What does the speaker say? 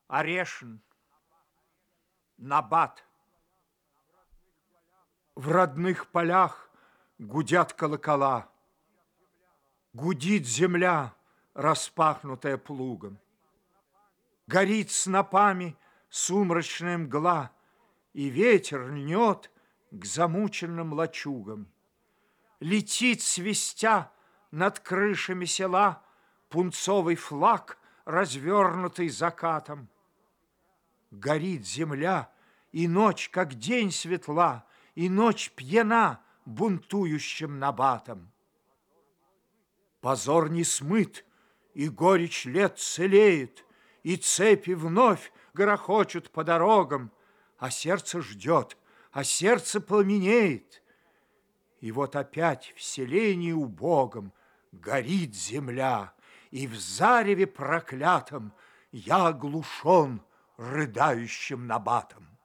Орешин, Набат. В родных полях гудят колокола, гудит земля, распахнутая плугом. Горит снопами сумрачная мгла, и ветер льнет к замученным лачугам. Летит, свистя, над крышами села пунцовый флаг, развернутый закатом. Горит земля, и ночь, как день, светла, и ночь пьяна бунтующим набатом. Позор не смыт, и горечь лет целеет, и цепи вновь грохочут по дорогам, а сердце ждет, а сердце пламенеет. И вот опять в селении убогом горит земля, и в зареве проклятом я оглушен рыдающим набатом.